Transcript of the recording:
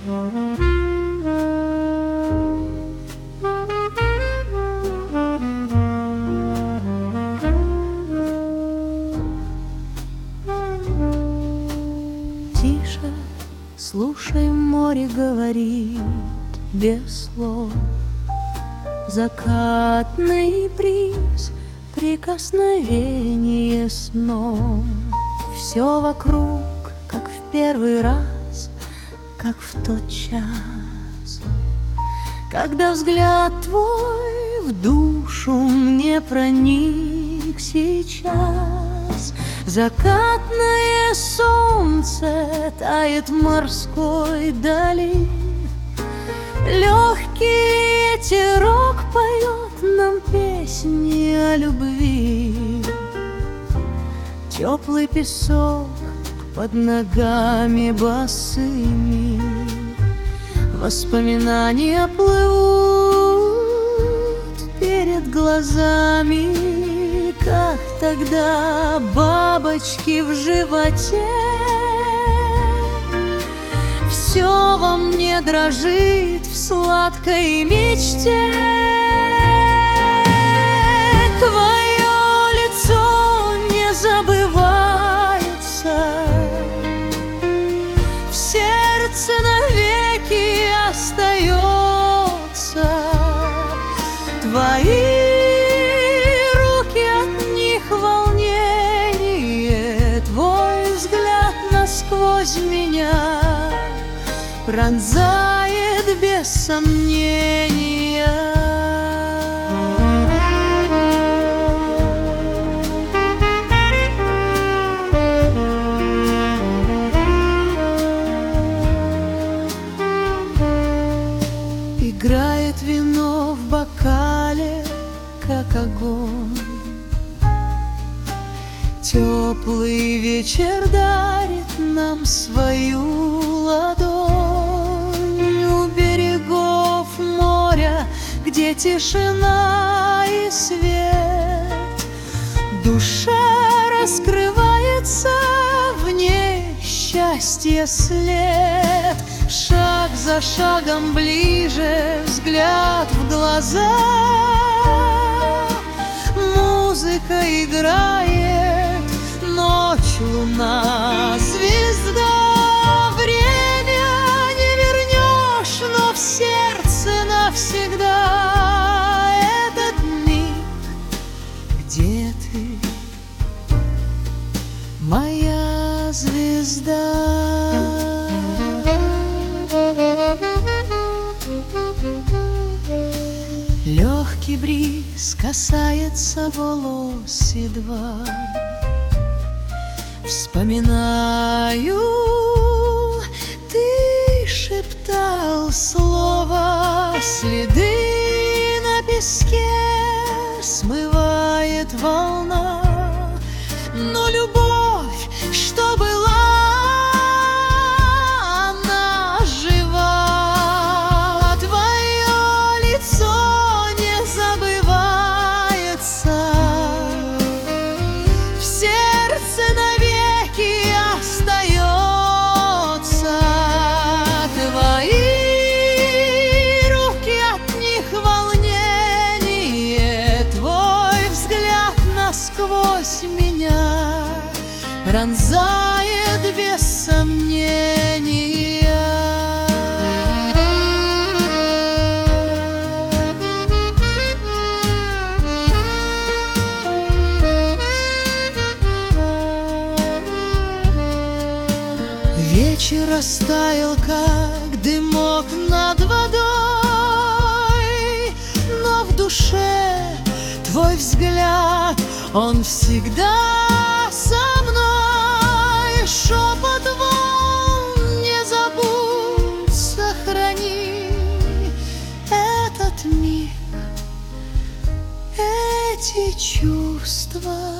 Тише, слушай, море говорит без слов. Закатный бриз, прикосновение снов. Все вокруг, как в первый раз, как в тот час, когда взгляд твой в душу мне проник сейчас. Закатное солнце тает в морской дали, легкий ветерок поет нам песни о любви. Теплый песок под ногами босыми, воспоминания плывут перед глазами, как тогда бабочки в животе. Все во мне дрожит в сладкой мечте. Твое лицо не забывается, в сердце навеки остается. Твои руки, от них волнение, твой взгляд насквозь меня пронзает без сомнения. Играет вино в бокале, как огонь. Теплый вечер дарит нам свою ладонь. У берегов моря, где тишина и свет, душа раскрывается, в ней счастье след. Шаг за шагом ближе, взгляд в глаза, музыка играет, ночь, луна, звезда. Время не вернешь, но в сердце навсегда этот миг, где ты, моя звезда. Легкий бриз касается волос едва. Вспоминаю, ты шептал слово, следы на песке смывает волна. Но любовь, что была, она жива. Твое лицо не забывается, в сердце навеки остается. Твои руки, от них волнение, твой взгляд насквозь меня пронзает без сомнения. Вечер растаял, как дымок над водой, но в душе твой взгляд, он всегда со мной. Шепот волн не забудь, сохрани этот миг, эти чувства.